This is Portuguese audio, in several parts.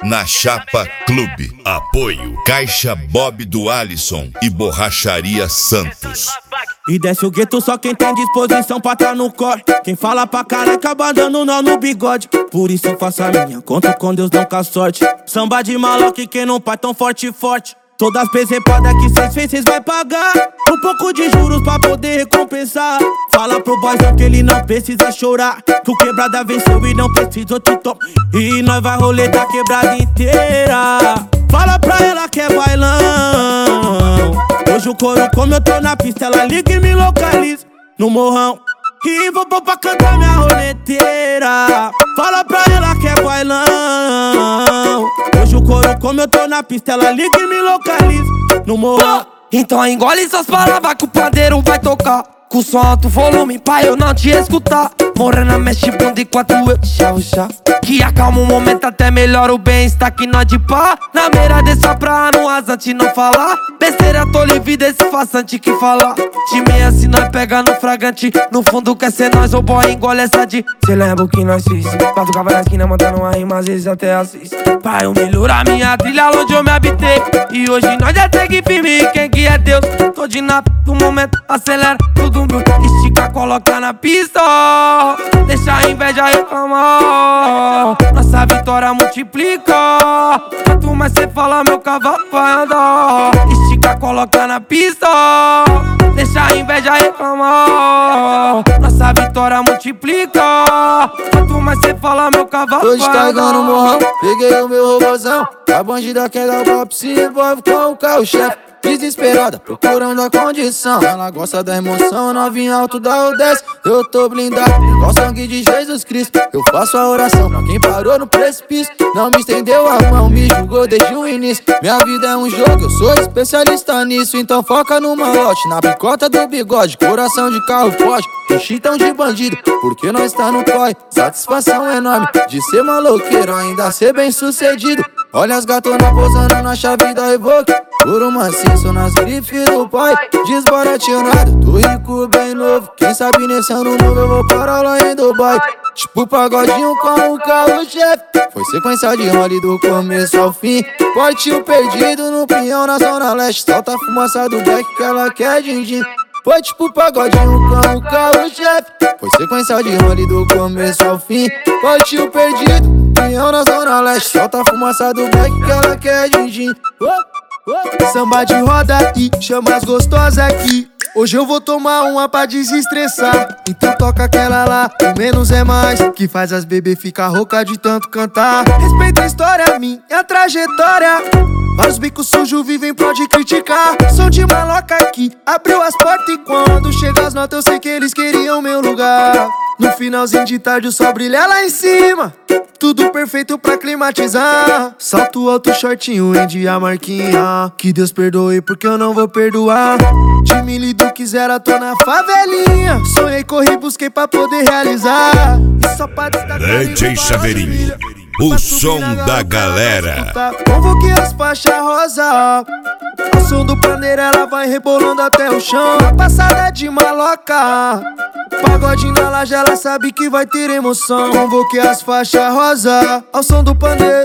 na Chapa Clube. Apoio Caixa Bob do Alisson e Borracharia Santos. E desce o gueto só quem tem disposição pra tá no corre. Quem fala pra careca, abandona o nó no bigode. Por isso faça a minha conta com Deus, não com a sorte. Samba de maloca e quem não pai tão forte, forte. Todas as presepadas que cês fez, cês vai pagar um pouco de juros pra poder recompensar. Fala pro boyzão que ele não precisa chorar, que o quebrada venceu e não precisa outro top. E nós vai roletar a quebrada inteira. Fala pra ela que é bailão. Hoje o coro como eu tô na pista, ela liga e me localiza no morrão. E vou pôr pra cantar minha roleteira. Fala pra ela que é bailão. Hoje o coro como eu tô na pista, ela liga e me localiza no morrão. Então engole essas palavras que o padeiro vai tocar. Com som alto volume pra eu não te escutar. Morena mexe bunda enquanto eu chavo chá. Que acalma um momento, até melhora o bem-estar que nós de pá. Na beira dessa praia, no rasante não falar. Besteira, tô livre desse façante que falar. Time assim nós pega no fragante. No fundo quer ser nós, o boy engole essa de. Cê lembra o que nós fiz? Batucava na esquina, mandando uma rima, às vezes até assiste. Pai, eu melhorar minha trilha onde eu me habitei. E hoje nós já segue firme, quem que é Deus? Tô de na do momento, acelera tudo. Estica, coloca na pista. Deixa a inveja reclamar. Nossa vitória multiplica. Quanto mais cê fala, meu cavalo vai andar. Estica, coloca na pista. Deixa a inveja reclamar. Nossa vitória multiplica. Quanto mais cê fala, meu cavalo vai andar. Hoje tá igual no morrão, peguei o meu robôzão. A bandida quer dar o golpe, se envolve com o carro-chefe. Desesperada, procurando a condição. Ela gosta da emoção, novinha alto da U10. Eu tô blindado, igual sangue de Jesus Cristo. Eu faço a oração pra quem parou no precipício. Não me estendeu a mão, me julgou desde o início. Minha vida é um jogo, eu sou especialista nisso. Então foca no malote, na picota do bigode. Coração de carro forte, chitão de bandido. Porque nós tá no corre, satisfação enorme de ser maloqueiro, ainda ser bem sucedido. Olha as gatonas posando na chave da Evoque. Por um maciço nas grifes do pai. Desbaratinado, tô rico bem novo. Quem sabe nesse ano novo eu vou parar lá em Dubai. Tipo pagodinho com o carro-chefe. Foi sequência de role do começo ao fim. Portinho perdido no pinhão na zona leste. Solta a fumaça do beck que ela quer din-din. Foi tipo pagodinho com o carro-chefe. Foi sequência de role do começo ao fim. Portinho perdido, pinhão na zona leste. Solta a fumaça do beck que ela quer din-din. Samba de roda e chama as gostosas aqui. Hoje eu vou tomar uma pra desestressar. Então toca aquela lá, o menos é mais, que faz as bebês ficar rouca de tanto cantar. Respeita a história, minha trajetória. Vários bicos sujos vivem pode criticar. Sou de maloca aqui, abriu as portas. E quando chega as notas eu sei que eles queriam meu lugar. No finalzinho de tarde o sol brilha lá em cima. Tudo perfeito pra climatizar. Salto alto, shortinho em dia marquinha. Que Deus perdoe porque eu não vou perdoar. Time lido quisera, tô na favelinha. Sonhei, corri, busquei pra poder realizar. E só pra destacar DJ Chaveirinho, o som da galera. Convoquei as faixas rosa. O som do pandeiro ela vai rebolando até o chão. A passada de maloca. Pagode na laje, ela sabe que vai ter emoção. Convoquei as faixas rosa ao som do pandeiro.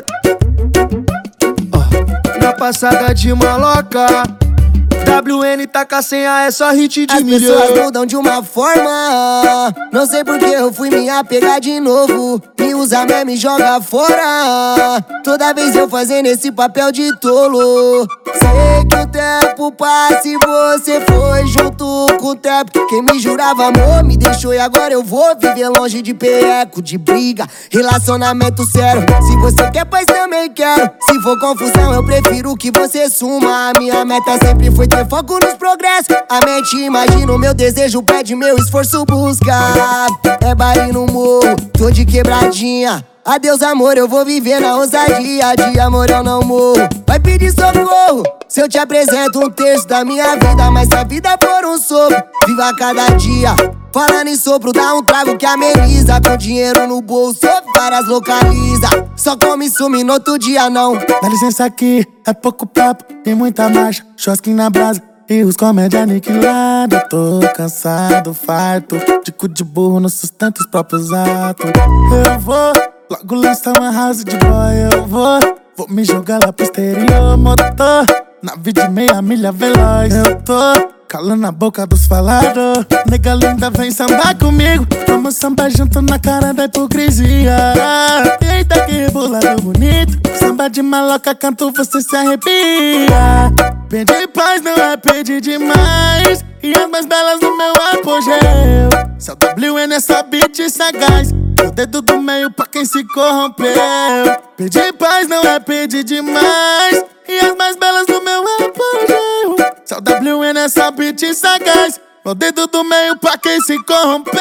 Na passada de maloca. WN taca senha, é só hit de milhão. As pessoas mudam de uma forma. Não sei porque eu fui me apegar de novo. Me usa mesmo e joga fora. Toda vez eu fazendo esse papel de tolo. Sei que o tempo passa e você foi junto com o tempo. Quem me jurava amor me deixou e agora eu vou viver longe de perreco, de briga, relacionamento sério. Se você quer paz também quero. Se for confusão eu prefiro que você suma. A minha meta sempre foi ter foco nos progressos. A mente imagina o meu desejo, pede meu esforço buscar. É baile no morro, tô de quebradinha. Adeus amor, eu vou viver na ousadia. De amor eu não morro, vai pedir socorro se eu te apresento um terço da minha vida. Mas se a vida for um sopro, viva cada dia. Falando em sopro, dá um trago que ameniza. Com dinheiro no bolso, várias localiza. Só come e some no outro dia não. Dá licença aqui, é pouco papo, tem muita marcha. Chosquinho na brasa e os comédia aniquilados. Tô cansado, farto de cu de burro, não sustento os próprios atos. Eu vou logo lançar uma house de boy, eu vou Vou me jogar lá pro exterior, motor. Nave de 6 milha veloz. Eu tô calando a boca dos falados. Nega linda, vem sambar comigo. Vamos sambar junto na cara da hipocrisia. Eita que rebolado bonito. Samba de maloca, canto, você se arrepia. Pedir paz não é pedir demais. E as mais belas no meu apogeu. Seu WN nessa beat sagaz. O dedo do meio pra quem se corrompeu. Pedir paz não é pedir demais. E as mais belas no meu apogeu. Seu WN nessa beat sagaz. O dedo do meio pra quem se corrompeu.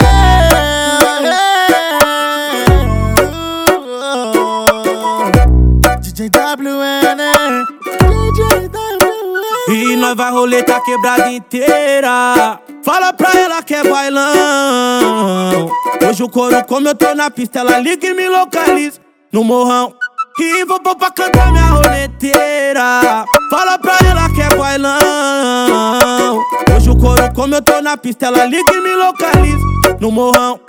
DJ WN, DJ WN. E nós vai roleta quebrada inteira. Fala pra ela que é bailão. Hoje o coro, como eu tô na pista, ela liga e me localiza no morrão. E vou pôr pra cantar minha roleteira. Fala pra ela que é bailão. Hoje o coro, como eu tô na pista, ela liga e me localiza no morrão.